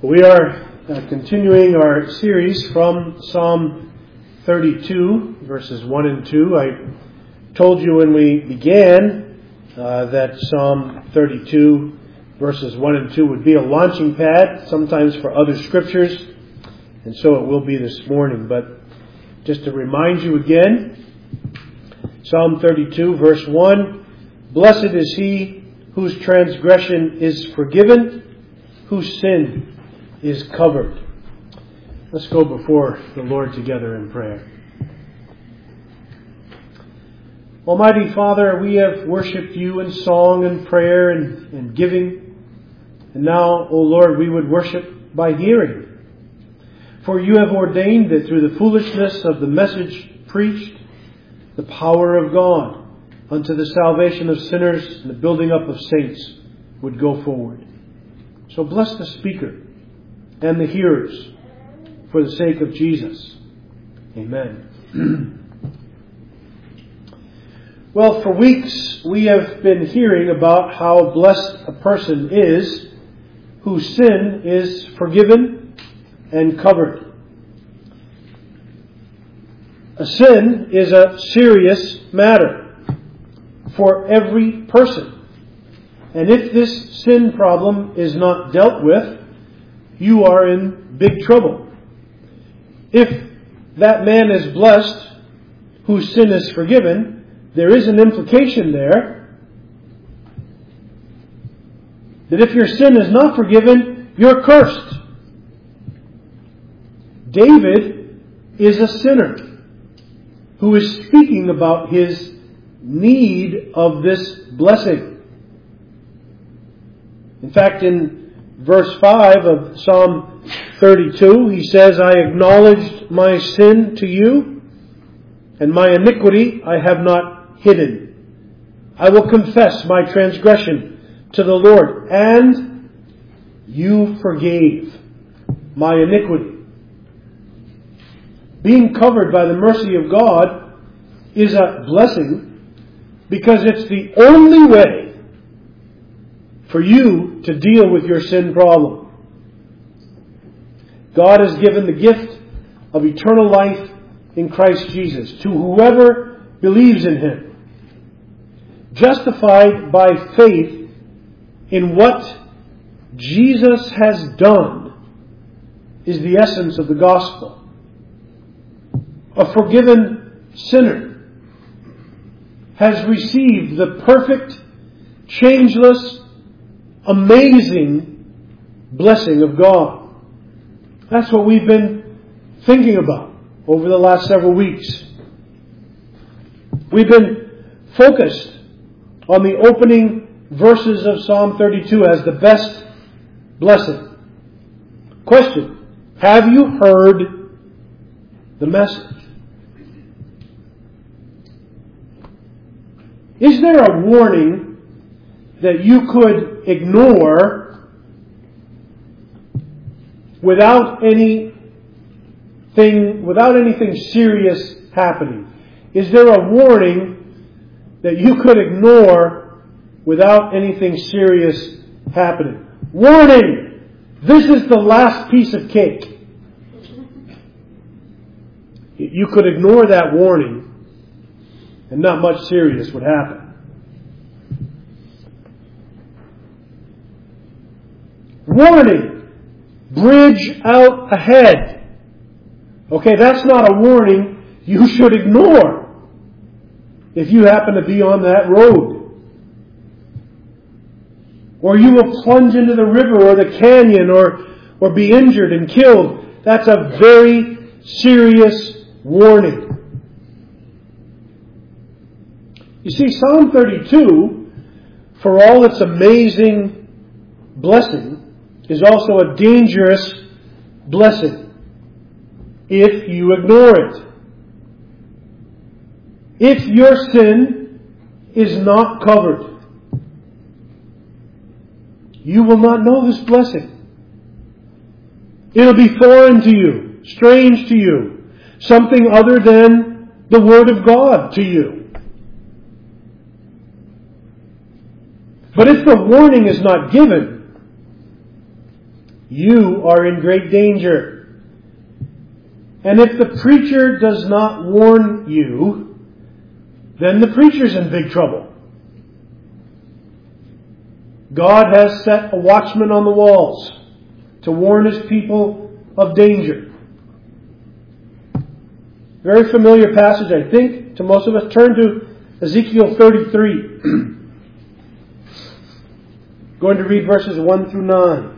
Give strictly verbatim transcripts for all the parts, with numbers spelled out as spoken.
We are uh, continuing our series from Psalm thirty-two, verses one and two. I told you when we began uh, that Psalm thirty-two, verses one and two would be a launching pad, sometimes for other scriptures, and so it will be this morning. But just to remind you again, Psalm thirty-two, verse one, "Blessed is he whose transgression is forgiven, whose sin is covered." Let's go before the Lord together in prayer. Almighty Father, we have worshipped you in song and prayer and, and giving. And now, O Lord, we would worship by hearing. For you have ordained that through the foolishness of the message preached, the power of God unto the salvation of sinners and the building up of saints would go forward. So bless the speaker and the hearers for the sake of Jesus. Amen. Well, for weeks we have been hearing about how blessed a person is whose sin is forgiven and covered. A sin is a serious matter for every person. And if this sin problem is not dealt with, you are in big trouble. If that man is blessed whose sin is forgiven, there is an implication there that if your sin is not forgiven, you're cursed. David is a sinner who is speaking about his need of this blessing. In fact, in verse five of Psalm thirty-two, he says, "I acknowledged my sin to you, and my iniquity I have not hidden. I will confess my transgression to the Lord, and you forgave my iniquity." Being covered by the mercy of God is a blessing because it's the only way for you to deal with your sin problem. God has given the gift of eternal life in Christ Jesus to whoever believes in Him. Justified by faith in what Jesus has done is the essence of the gospel. A forgiven sinner has received the perfect, changeless, amazing blessing of God. That's what we've been thinking about over the last several weeks. We've been focused on the opening verses of Psalm thirty-two as the best blessing. Question: have you heard the message? Is there a warning that you could ignore without anything, without anything serious happening? Is there a warning that you could ignore without anything serious happening? Warning! This is the last piece of cake. You could ignore that warning and not much serious would happen. Warning! Bridge out ahead. Okay, that's not a warning you should ignore if you happen to be on that road. Or you will plunge into the river or the canyon or, or be injured and killed. That's a very serious warning. You see, Psalm thirty-two, for all its amazing blessing, is also a dangerous blessing if you ignore it. If your sin is not covered, you will not know this blessing. It'll be foreign to you, strange to you, something other than the Word of God to you. But if the warning is not given, you are in great danger. And if the preacher does not warn you, then the preacher's in big trouble. God has set a watchman on the walls to warn His people of danger. Very familiar passage, I think, to most of us. Turn to Ezekiel thirty-three. Going to read verses one through nine.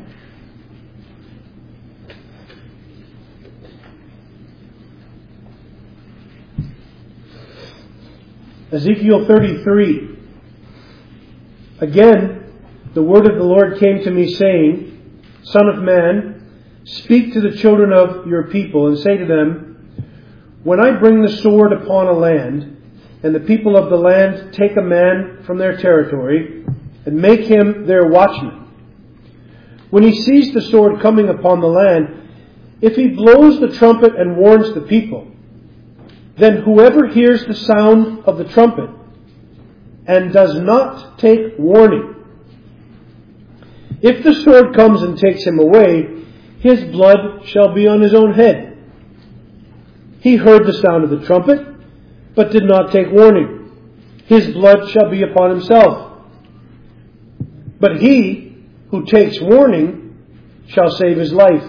Ezekiel thirty-three. Again, the word of the Lord came to me, saying, Son of man, speak to the children of your people, and say to them, when I bring the sword upon a land, and the people of the land take a man from their territory, and make him their watchman, when he sees the sword coming upon the land, if he blows the trumpet and warns the people, then whoever hears the sound of the trumpet and does not take warning, if the sword comes and takes him away, his blood shall be on his own head. He heard the sound of the trumpet, but did not take warning. His blood shall be upon himself. But he who takes warning shall save his life.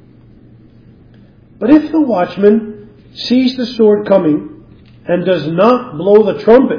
But if the watchman sees the sword coming and does not blow the trumpet,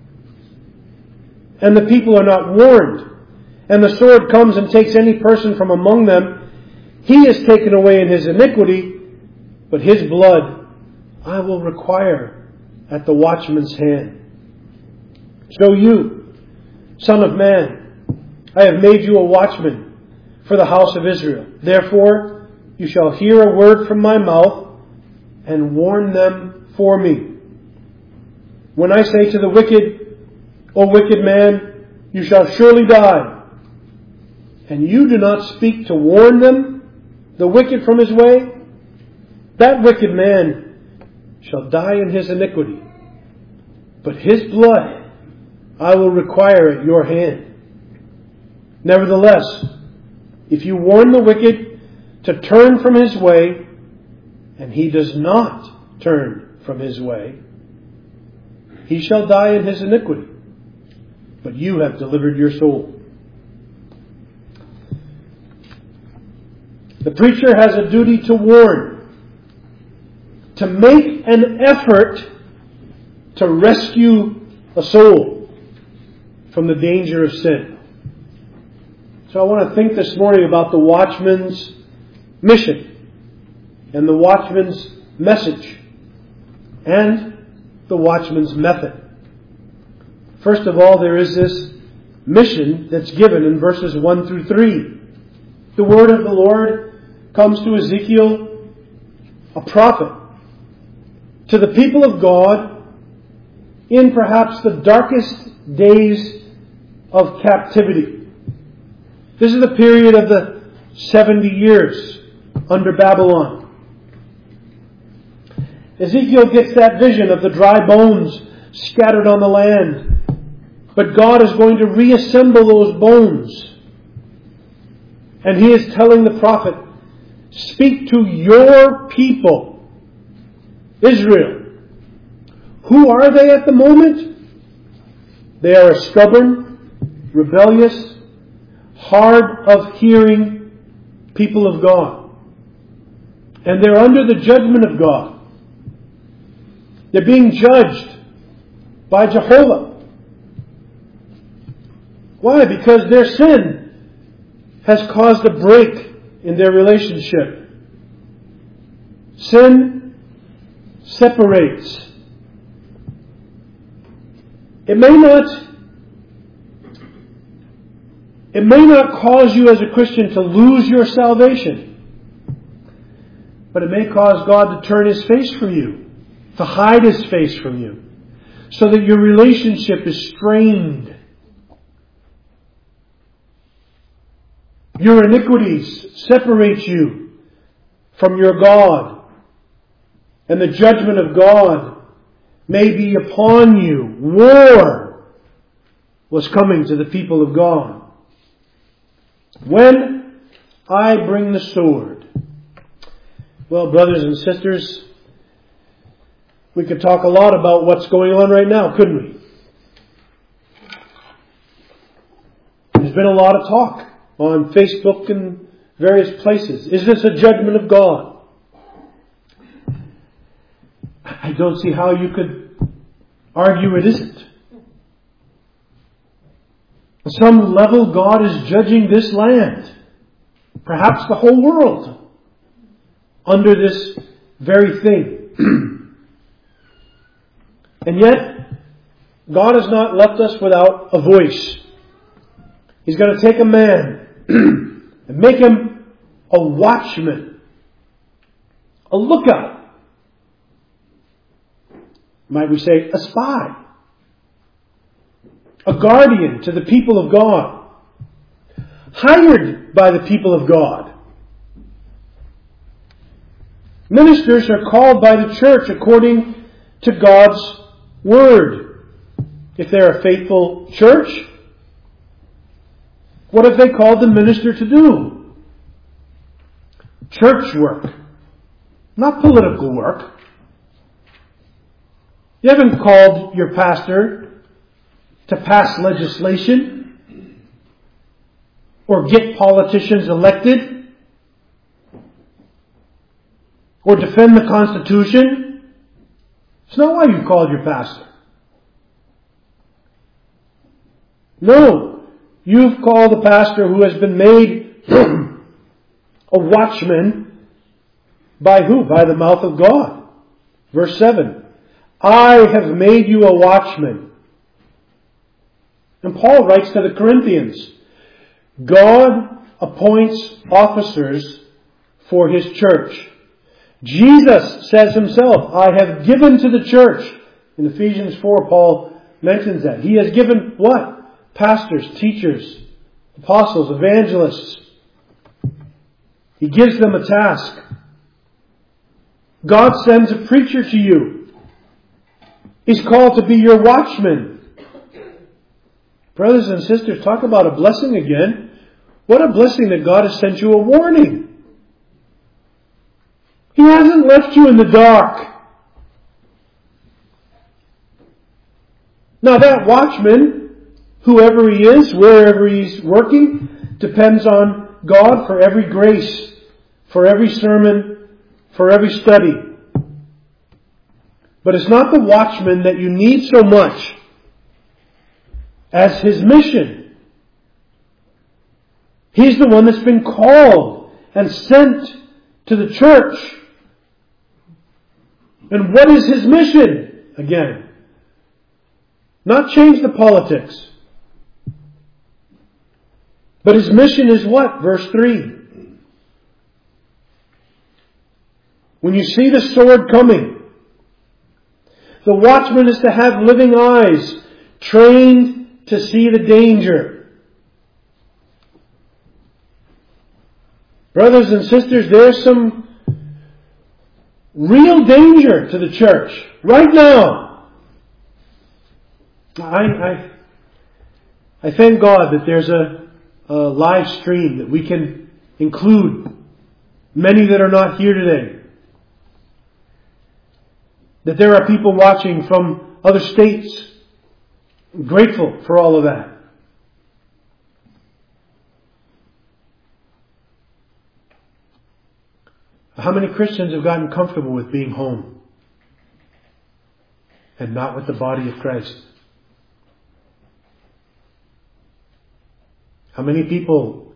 and the people are not warned, and the sword comes and takes any person from among them, he is taken away in his iniquity, but his blood I will require at the watchman's hand. So you, Son of man, I have made you a watchman for the house of Israel. Therefore, you shall hear a word from my mouth and warn them for me. When I say to the wicked, O wicked man, you shall surely die, and you do not speak to warn them, the wicked from his way, that wicked man shall die in his iniquity, but his blood I will require at your hand. Nevertheless, if you warn the wicked to turn from his way, and he does not turn from his way, he shall die in his iniquity, but you have delivered your soul. The preacher has a duty to warn, to make an effort to rescue a soul from the danger of sin. So I want to think this morning about the watchman's mission and the watchman's message and the watchman's method. First of all, there is this mission that's given in verses one through three. The word of the Lord comes to Ezekiel, a prophet, to the people of God in perhaps the darkest days of captivity. This is the period of the seventy years under Babylon. Ezekiel gets that vision of the dry bones scattered on the land, but God is going to reassemble those bones. And he is telling the prophet, speak to your people, Israel. Who are they at the moment? They are a stubborn, rebellious, hard of hearing people of God. And they're under the judgment of God. They're being judged by Jehovah. Why? Because their sin has caused a break in their relationship. Sin separates. It may not it may not cause you as a Christian to lose your salvation, but it may cause God to turn His face from you, to hide His face from you, so that your relationship is strained. Your iniquities separate you from your God, and the judgment of God may be upon you. War was coming to the people of God. When I bring the sword. Well, brothers and sisters, we could talk a lot about what's going on right now, couldn't we? There's been a lot of talk on Facebook and various places. Is this a judgment of God? I don't see how you could argue it isn't. On some level, God is judging this land, perhaps the whole world, under this very thing. And yet, God has not left us without a voice. He's going to take a man and make him a watchman, a lookout. Might we say a spy, a guardian to the people of God, hired by the people of God. Ministers are called by the church according to God's Word. If they're a faithful church, what have they called the minister to do? Church work, not political work. You haven't called your pastor to pass legislation or get politicians elected or defend the Constitution. It's not why you called your pastor. No, you've called a pastor who has been made a watchman by who? By the mouth of God. Verse seven. I have made you a watchman. And Paul writes to the Corinthians, God appoints officers for His church. Jesus says Himself, I have given to the church. In Ephesians four, Paul mentions that. He has given what? Pastors, teachers, apostles, evangelists. He gives them a task. God sends a preacher to you. He's called to be your watchman. Brothers and sisters, talk about a blessing again. What a blessing that God has sent you a warning. He hasn't left you in the dark. Now that watchman, whoever he is, wherever he's working, depends on God for every grace, for every sermon, for every study. But it's not the watchman that you need so much as his mission. He's the one that's been called and sent to the church. And what is his mission? Again, not change the politics. But his mission is what? Verse three. When you see the sword coming, the watchman is to have living eyes, trained to see the danger. Brothers and sisters, there's some real danger to the church right now. I, I, I thank God that there's a, a live stream that we can include many that are not here today. That there are people watching from other states. I'm grateful for all of that. How many Christians have gotten comfortable with being home and not with the body of Christ? How many people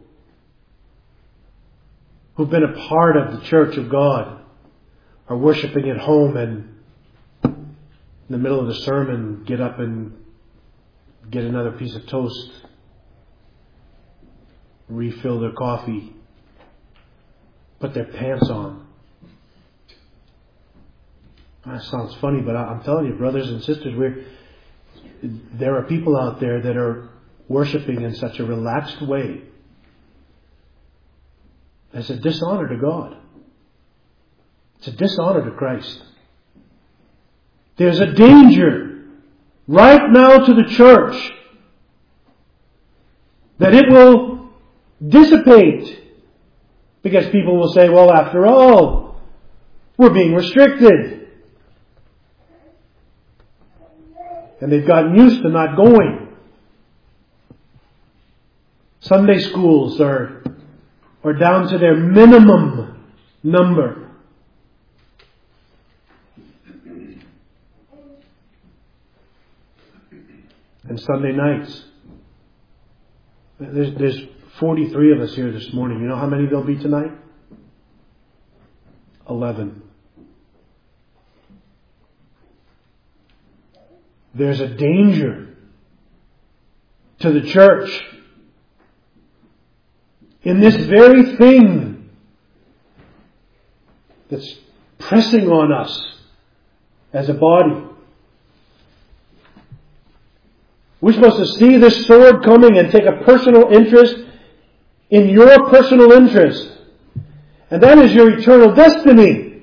who've been a part of the church of God are worshiping at home and in the middle of the sermon get up and get another piece of toast, refill their coffee, put their pants on? That sounds funny, but I'm telling you, brothers and sisters, we're, there are people out there that are worshiping in such a relaxed way. It's a dishonor to God. It's a dishonor to Christ. There's a danger right now to the church that it will dissipate Because people will say, well, after all, we're being restricted. And they've gotten used to not going. Sunday schools are, are down to their minimum number. And Sunday nights. There's, there's forty-three of us here this morning. You know how many there'll be tonight? Eleven. There's a danger to the church in this very thing that's pressing on us as a body. We're supposed to see this sword coming and take a personal interest in your personal interest. And that is your eternal destiny.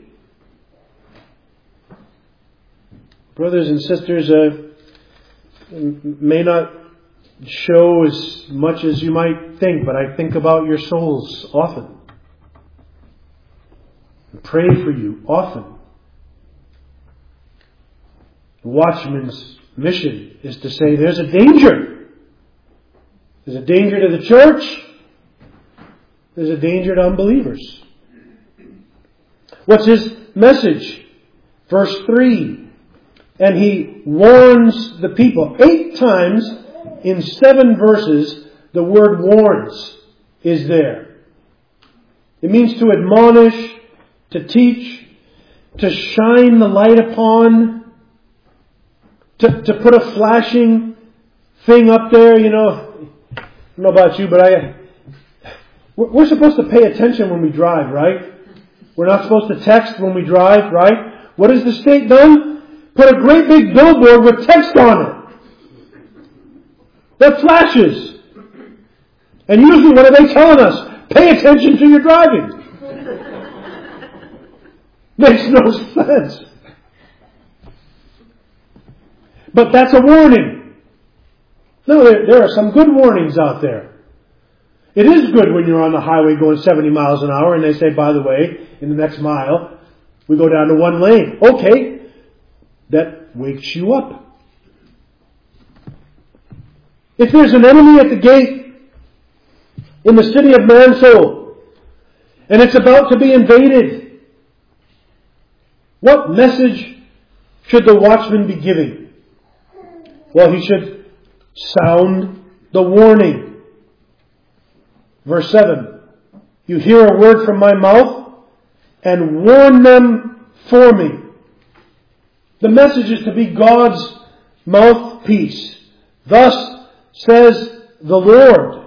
Brothers and sisters, uh, may not show as much as you might think, but I think about your souls often. I pray for you often. The watchman's mission is to say there's a danger. There's a danger to the church. There's a danger to unbelievers. What's his message? Verse three. And he warns the people. Eight times in seven verses, the word warns is there. It means to admonish, to teach, to shine the light upon, to, to put a flashing thing up there. You know, I don't know about you, but I, we're supposed to pay attention when we drive, right? We're not supposed to text when we drive, right? What has the state done? Put a great big billboard with text on it that flashes. And usually what are they telling us? Pay attention to your driving. Makes no sense. But that's a warning. No, there, there are some good warnings out there. It is good when you're on the highway going seventy miles an hour and they say, by the way, in the next mile, we go down to one lane. Okay. That wakes you up. If there's an enemy at the gate in the city of Mansoul and it's about to be invaded, what message should the watchman be giving? Well, he should sound the warning. Verse seven. You hear a word from my mouth and warn them for me. The message is to be God's mouthpiece. Thus says the Lord.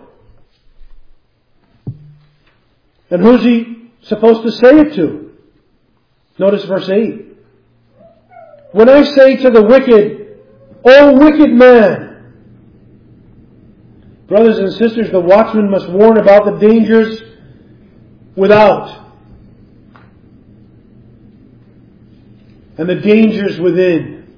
And who's he supposed to say it to? Notice verse eight. When I say to the wicked, O wicked man. Brothers and sisters, the watchman must warn about the dangers without. And the dangers within.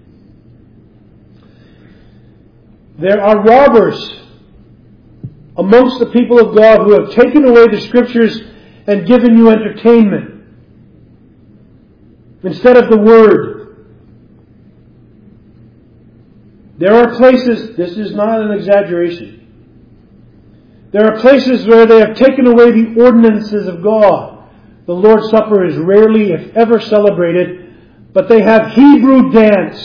There are robbers amongst the people of God who have taken away the Scriptures and given you entertainment instead of the Word. There are places, this is not an exaggeration, there are places where they have taken away the ordinances of God. The Lord's Supper is rarely, if ever, celebrated. But they have Hebrew dance.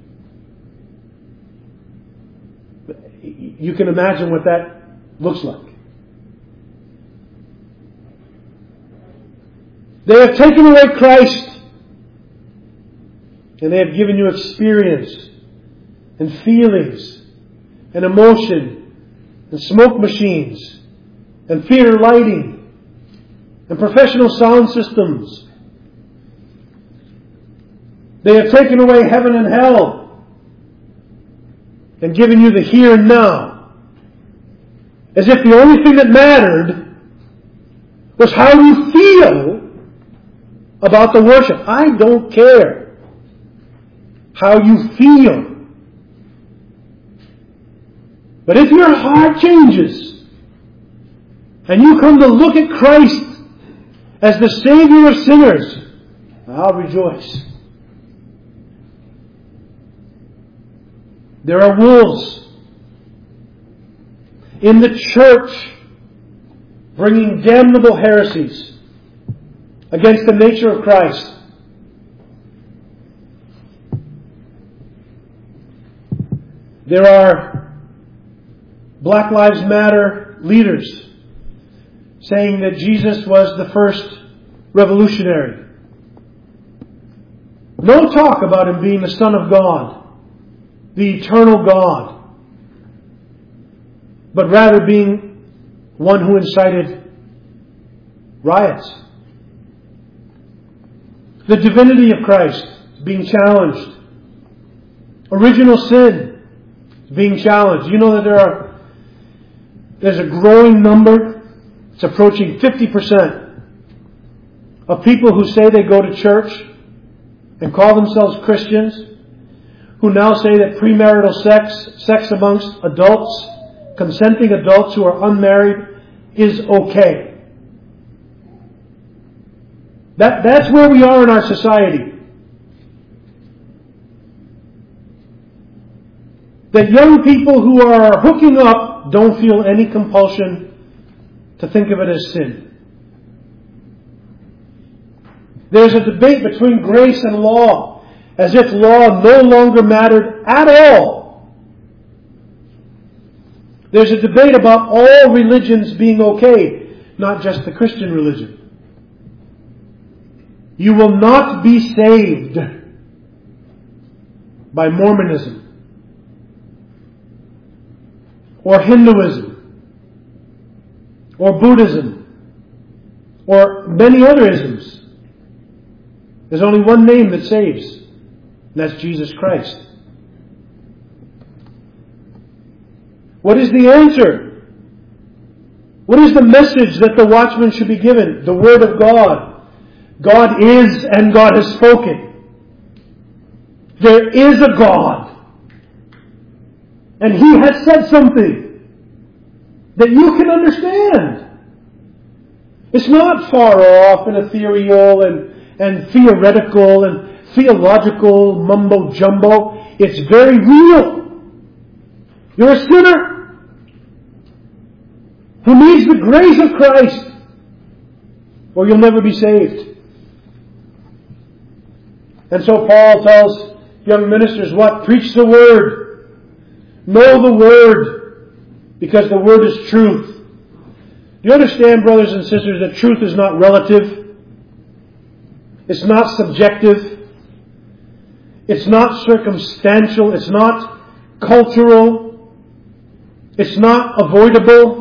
You can imagine what that looks like. They have taken away Christ. And they have given you experience and feelings and emotion and smoke machines and theater lighting and professional sound systems. They have taken away heaven and hell and given you the here and now. As if the only thing that mattered was how you feel about the worship. I don't care how you feel. But if your heart changes and you come to look at Christ as the Savior of sinners, I'll rejoice. There are wolves in the church bringing damnable heresies against the nature of Christ. There are Black Lives Matter leaders saying that Jesus was the first revolutionary. No talk about Him being the Son of God, the eternal God, but rather being one who incited riots. The divinity of Christ is being challenged. Original sin is being challenged. You know that there are there's a growing number, it's approaching fifty percent of people who say they go to church and call themselves Christians, who now say that premarital sex, sex amongst adults, consenting adults who are unmarried, is okay. That, that's where we are in our society. That young people who are hooking up don't feel any compulsion to think of it as sin. There's a debate between grace and law, as if law no longer mattered at all. There's a debate about all religions being okay, not just the Christian religion. You will not be saved by Mormonism or Hinduism or Buddhism or many other isms. There's only one name that saves, and that's Jesus Christ. What is the answer? What is the message that the watchman should be given? The Word of God. God is and God has spoken. There is a God. And He has said something that you can understand. It's not far off and ethereal and, and theoretical and theological mumbo jumbo. It's very real. You're a sinner who needs the grace of Christ, or you'll never be saved. And so Paul tells young ministers what? Preach the Word. Know the Word, because the Word is truth. Do you understand, brothers and sisters, that truth is not relative? It's not subjective. It's not circumstantial. It's not cultural. It's not avoidable.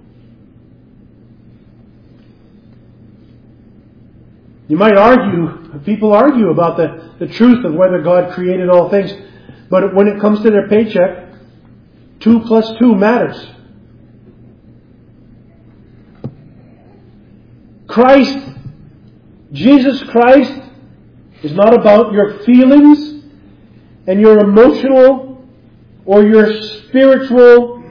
You might argue, people argue about the, the truth of whether God created all things. But when it comes to their paycheck, two plus two matters. Christ, Jesus Christ, is not about your feelings and your emotional or your spiritual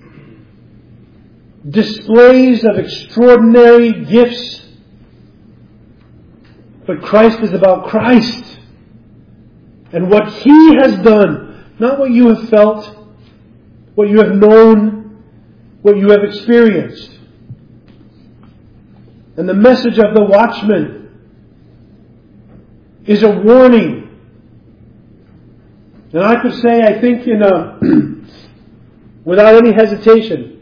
displays of extraordinary gifts. But Christ is about Christ and what He has done, not what you have felt, what you have known, what you have experienced. And the message of the watchman is a warning. And I could say, I think, in a, without any hesitation,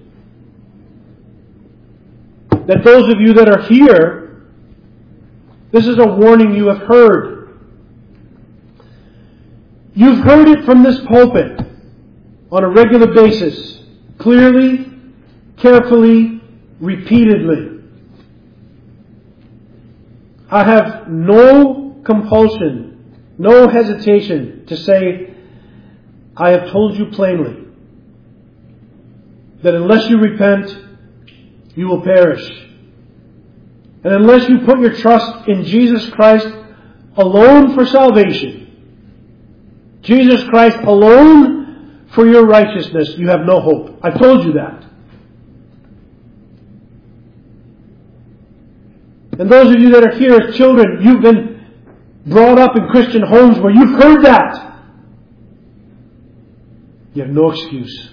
that those of you that are here, this is a warning you have heard. You've heard it from this pulpit on a regular basis, clearly, carefully, repeatedly. I have no compulsion, no hesitation to say, I have told you plainly that unless you repent, you will perish. And unless you put your trust in Jesus Christ alone for salvation, Jesus Christ alone for your righteousness, you have no hope. I've told you that. And those of you that are here as children, you've been brought up in Christian homes where you've heard that. You have no excuse.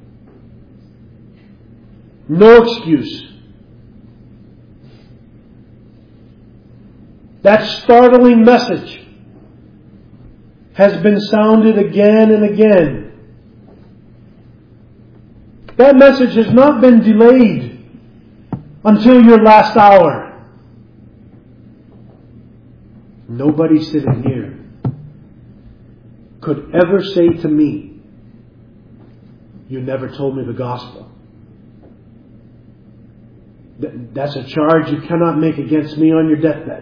No excuse. That startling message has been sounded again and again. That message has not been delayed until your last hour. Nobody sitting here could ever say to me, "You never told me the gospel." That's a charge you cannot make against me on your deathbed.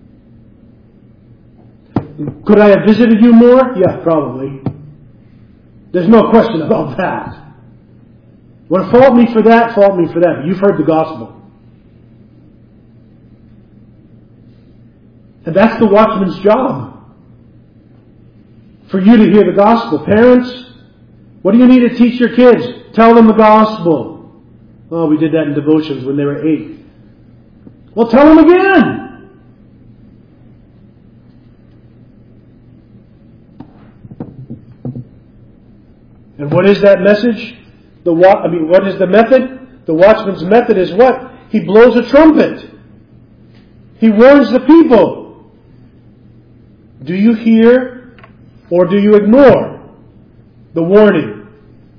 Could I have visited you more? Yeah, probably. There's no question about that. Want to fault me for that? Fault me for that. But you've heard the gospel. And that's the watchman's job. For you to hear the gospel. Parents, what do you need to teach your kids? Tell them the gospel. Oh, we did that in devotions when they were eight. Well, tell them again. And what is that message? The wa- I mean, what is the method? The watchman's method is what? He blows a trumpet. He warns the people. Do you hear or do you ignore the warning?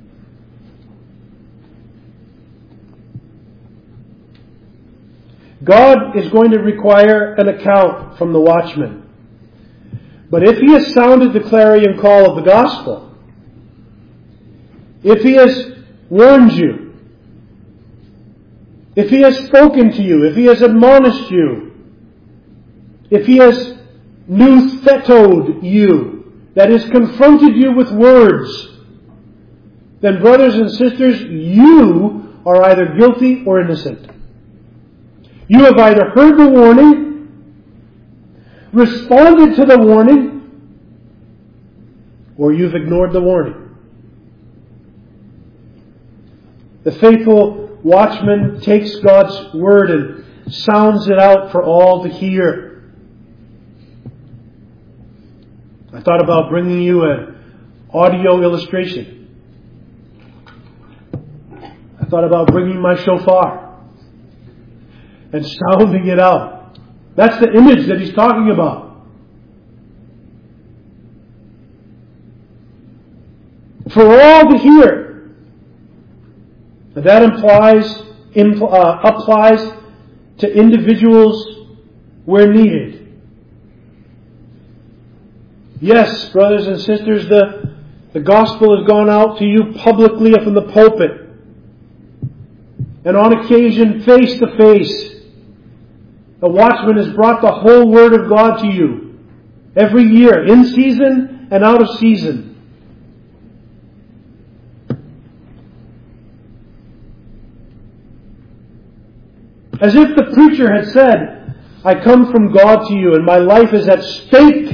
God is going to require an account from the watchman. But if he has sounded the clarion call of the gospel, if he has warned you, if he has spoken to you, if he has admonished you, if he has nouthetoed you, that is, confronted you with words, then brothers and sisters, you are either guilty or innocent. You have either heard the warning, responded to the warning, or you've ignored the warning. The faithful watchman takes God's word and sounds it out for all to hear. I thought about bringing you an audio illustration. I thought about bringing my shofar and sounding it out. That's the image that he's talking about. For all to hear. And that implies, impl- uh, applies to individuals where needed. Yes, brothers and sisters, the, the gospel has gone out to you publicly from the pulpit. And on occasion, face to face. The watchman has brought the whole Word of God to you. Every year, in season and out of season. As if the preacher had said, I come from God to you and my life is at stake.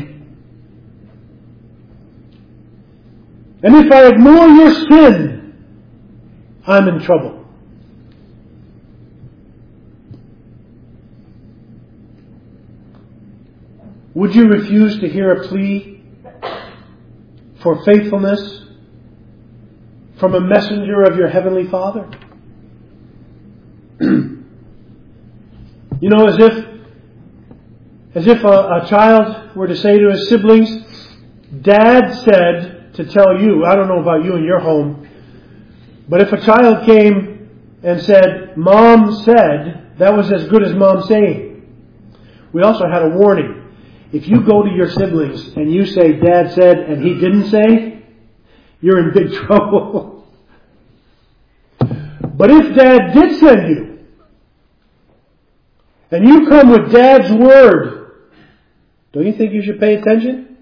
And if I ignore your sin, I'm in trouble. Would you refuse to hear a plea for faithfulness from a messenger of your Heavenly Father? You know, as if as if a, a child were to say to his siblings, Dad said to tell you, I don't know about you in your home, but if a child came and said, Mom said, that was as good as Mom saying. We also had a warning. If you go to your siblings and you say, Dad said, and he didn't say, you're in big trouble. But if Dad did send you, and you come with Dad's word, don't you think you should pay attention?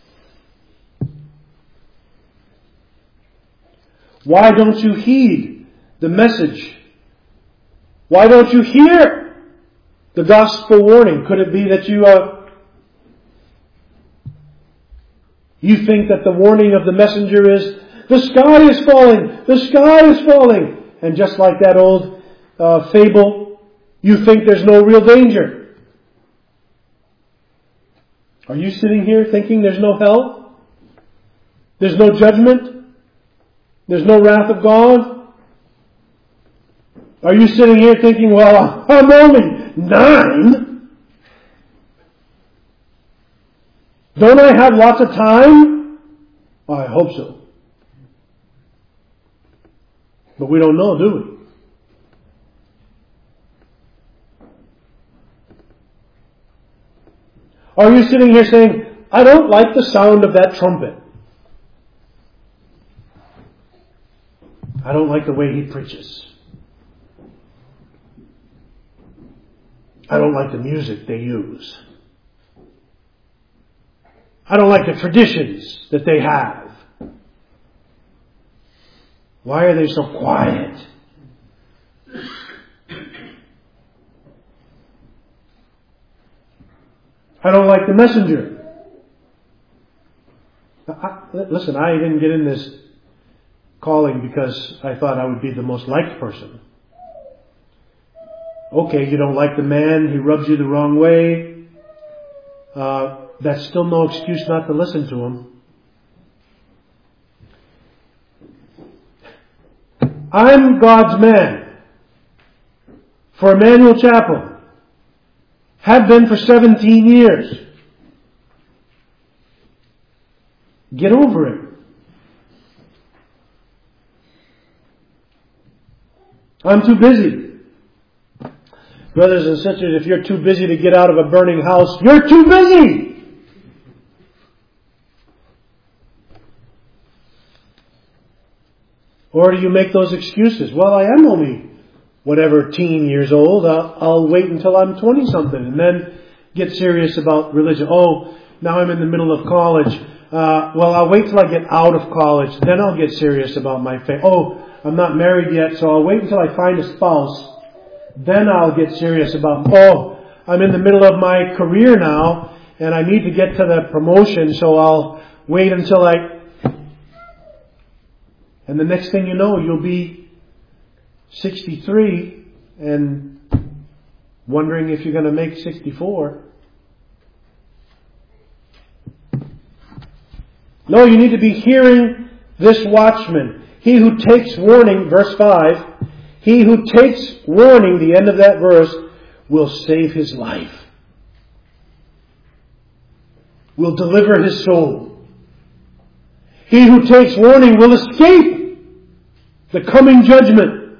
Why don't you heed the message? Why don't you hear the gospel warning? Could it be that you uh, you think that the warning of the messenger is, the sky is falling, the sky is falling, and just like that old uh, fable, you think there's no real danger. Are you sitting here thinking there's no hell? There's no judgment? There's no wrath of God? Are you sitting here thinking, well, I'm only nine? Don't I have lots of time? Oh, I hope so. But we don't know, do we? Are you sitting here saying, I don't like the sound of that trumpet. I don't like the way he preaches. I don't like the music they use. I don't like the traditions that they have. Why are they so quiet? I don't like the messenger. I, listen, I didn't get in this calling because I thought I would be the most liked person. Okay, you don't like the man, he rubs you the wrong way. Uh, that's still no excuse not to listen to him. I'm God's man for Emmanuel Chapel. Have been for seventeen years. Get over it. I'm too busy. Brothers and sisters, if you're too busy to get out of a burning house, you're too busy. Or do you make those excuses? Well, I am only whatever teen years old. I'll, I'll wait until I'm twenty something and then get serious about religion. Oh, now I'm in the middle of college. Uh, well, I'll wait till I get out of college. Then I'll get serious about my faith. Oh, I'm not married yet, so I'll wait until I find a spouse. Then I'll get serious about, oh, I'm in the middle of my career now and I need to get to the promotion, so I'll wait until I... And the next thing you know, you'll be sixty-three and wondering if you're going to make sixty-four. No, you need to be hearing this watchman. He who takes warning, verse five, he who takes warning, the end of that verse, will save his life. Will deliver his soul. He who takes warning will escape the coming judgment.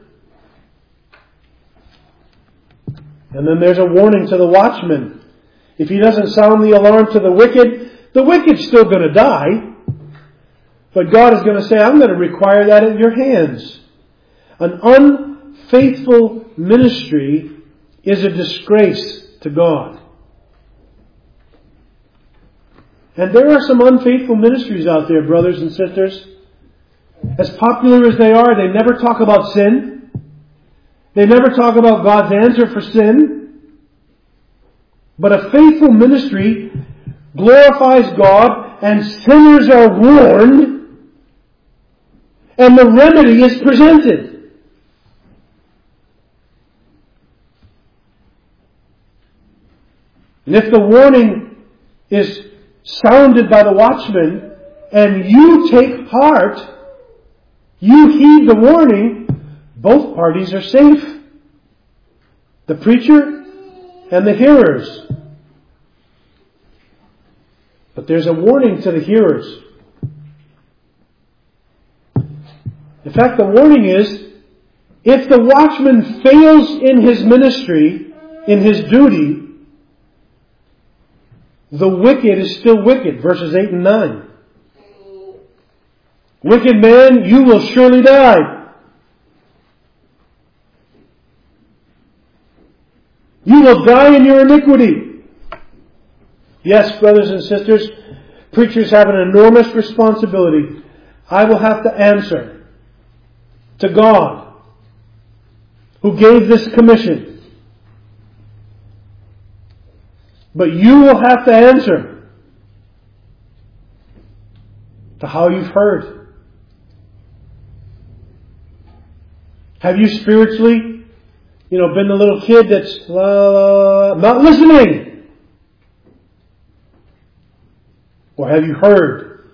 And then there's a warning to the watchman. If he doesn't sound the alarm to the wicked, the wicked's still going to die. But God is going to say, I'm going to require that at your hands. An unfaithful ministry is a disgrace to God. And there are some unfaithful ministries out there, brothers and sisters. As popular as they are, they never talk about sin. They never talk about God's answer for sin. But a faithful ministry glorifies God, and sinners are warned, and the remedy is presented. And if the warning is sounded by the watchman, and you take heart, you heed the warning, both parties are safe. The preacher and the hearers. But there's a warning to the hearers. In fact, the warning is, if the watchman fails in his ministry, in his duty, the wicked is still wicked. Verses eight and nine. Wicked man, you will surely die. You will die in your iniquity. Yes, brothers and sisters, preachers have an enormous responsibility. I will have to answer to God, who gave this commission. But you will have to answer to how you've heard. Have you spiritually, you know, been the little kid that's uh, not listening? Or have you heard?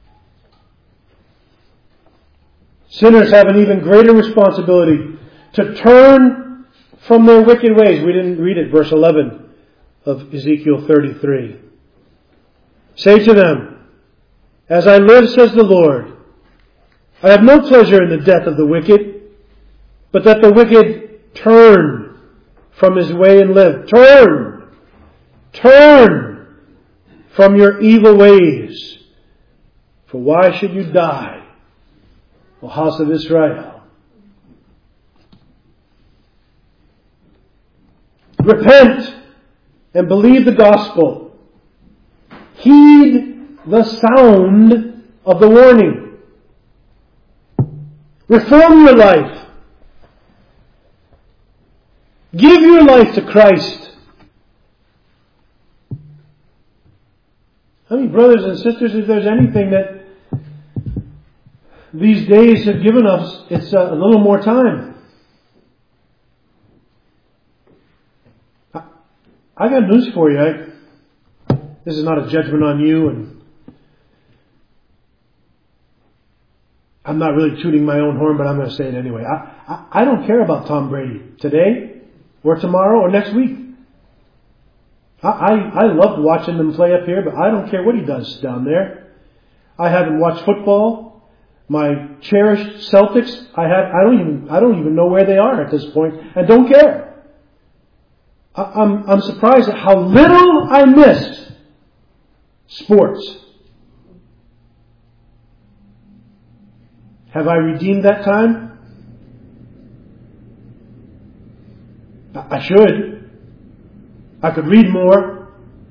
Sinners have an even greater responsibility to turn from their wicked ways. We didn't read it, verse eleven of Ezekiel thirty-three. Say to them, as I live, says the Lord, I have no pleasure in the death of the wicked, but that the wicked turn from his way and live. Turn! Turn from your evil ways. For why should you die, O house of Israel? Repent and believe the gospel. Heed the sound of the warning. Reform your life. Give your life to Christ. I mean, brothers and sisters, if there's anything that these days have given us, it's a little more time. I got news for you. I, this is not a judgment on you, and I'm not really tooting my own horn, but I'm going to say it anyway. I, I, I don't care about Tom Brady today or tomorrow or next week. I, I, I love watching them play up here, but I don't care what he does down there. I haven't watched football. My cherished Celtics, I have, I don't even, I don't even know where they are at this point, and don't care. I'm, I'm surprised at how little I miss sports. Have I redeemed that time? I should. I could read more.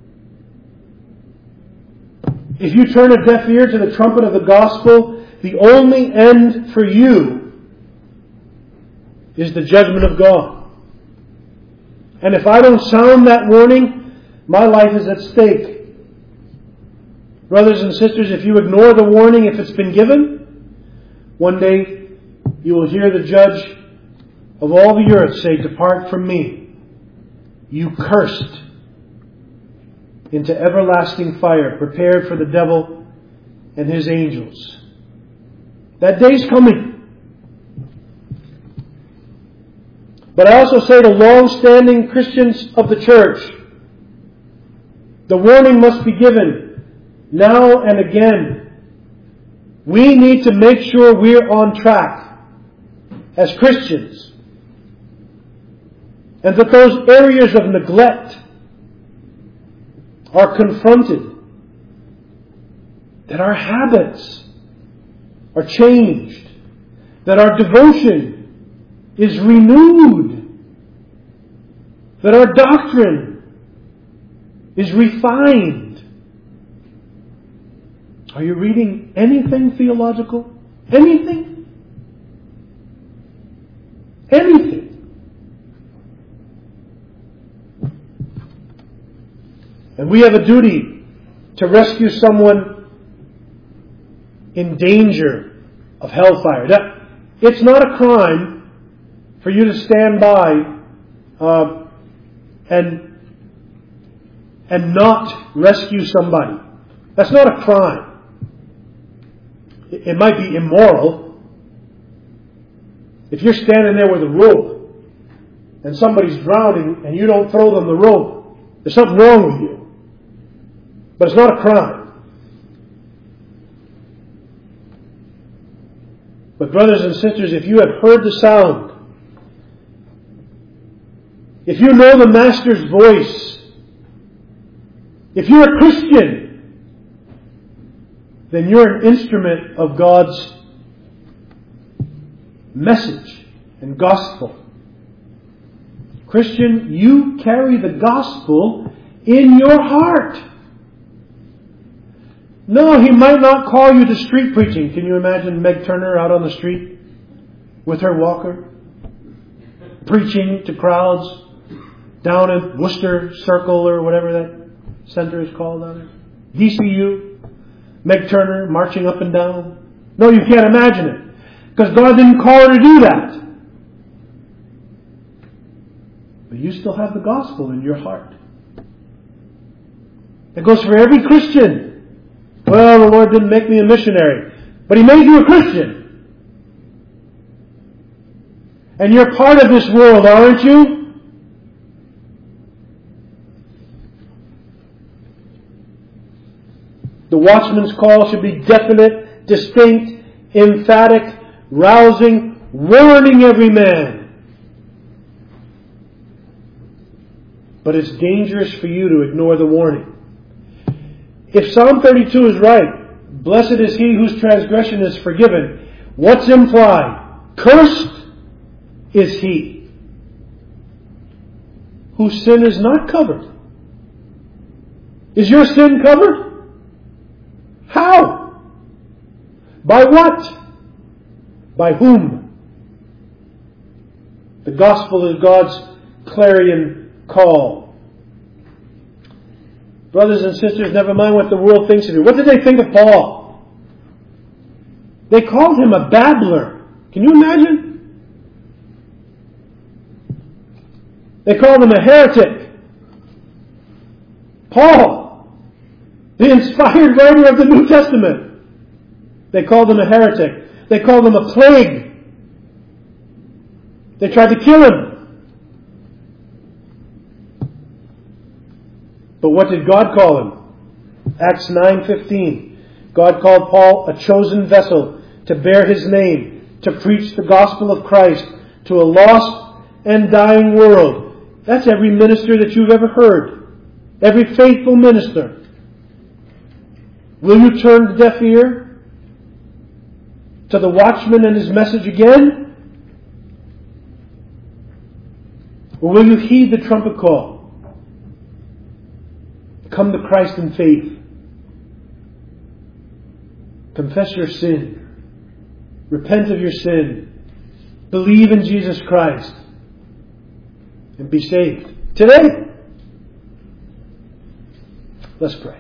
If you turn a deaf ear to the trumpet of the gospel, the only end for you is the judgment of God. And if I don't sound that warning, my life is at stake. Brothers and sisters, if you ignore the warning, if it's been given, one day you will hear the judge of all the earth say, depart from me, you cursed, into everlasting fire, prepared for the devil and his angels. That day's coming. But I also say to long-standing Christians of the church, the warning must be given now and again. We need to make sure we're on track as Christians. And that those areas of neglect are confronted. That our habits are changed. That our devotion is renewed. That our doctrine is refined. Are you reading anything theological? Anything? Anything? And we have a duty to rescue someone in danger of hellfire. Now, it's not a crime for you to stand by uh, and and not rescue somebody. That's not a crime. It, it might be immoral. If you're standing there with a rope and somebody's drowning and you don't throw them the rope, there's something wrong with you. But it's not a crime. But brothers and sisters, if you have heard the sound, if you know the Master's voice, if you're a Christian, then you're an instrument of God's message and gospel. Christian, you carry the gospel in your heart. No, He might not call you to street preaching. Can you imagine Meg Turner out on the street with her walker, preaching to crowds down in Worcester Circle or whatever that center is called down there? D C U, Meg Turner marching up and down. No, you can't imagine it. Because God didn't call her to do that. But you still have the gospel in your heart. It goes for every Christian. Well, the Lord didn't make me a missionary, but He made you a Christian. And you're part of this world, aren't you? The watchman's call should be definite, distinct, emphatic, rousing, warning every man. But it's dangerous for you to ignore the warning. If Psalm thirty-two is right, blessed is he whose transgression is forgiven, what's implied? Cursed is he whose sin is not covered. Is your sin covered? How? By what? By whom? The gospel is God's clarion call. Brothers and sisters, never mind what the world thinks of you. What did they think of Paul? They called him a babbler. Can you imagine? They called him a heretic. Paul, the inspired writer of the New Testament, they called him a heretic. They called him a plague. They tried to kill him. But what did God call him? Acts nine fifteen. God called Paul a chosen vessel to bear His name, to preach the gospel of Christ to a lost and dying world. That's every minister that you've ever heard. Every faithful minister. Will you turn a deaf ear to the watchman and his message again? Or will you heed the trumpet call? Come to Christ in faith. Confess your sin. Repent of your sin. Believe in Jesus Christ. And be saved. Today. Let's pray.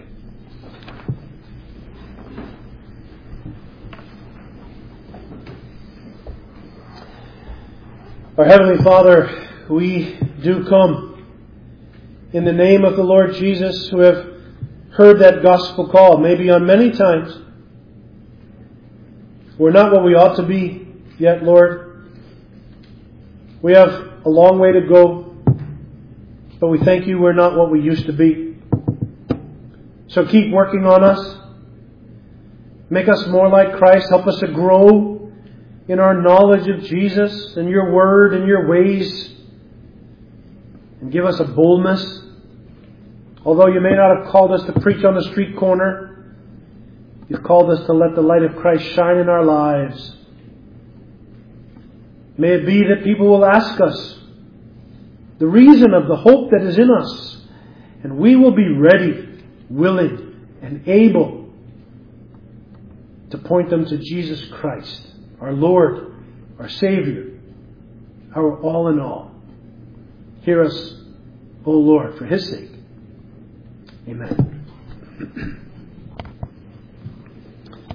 Our Heavenly Father, we do come in the name of the Lord Jesus, who have heard that gospel call, maybe on many times. We're not what we ought to be yet, Lord. We have a long way to go, but we thank You we're not what we used to be. So keep working on us. Make us more like Christ. Help us to grow in our knowledge of Jesus and Your Word and Your ways. And give us a boldness. Although You may not have called us to preach on the street corner, You've called us to let the light of Christ shine in our lives. May it be that people will ask us the reason of the hope that is in us, and we will be ready, willing, and able to point them to Jesus Christ, our Lord, our Savior, our all in all. Hear us, O Lord, for His sake. Amen.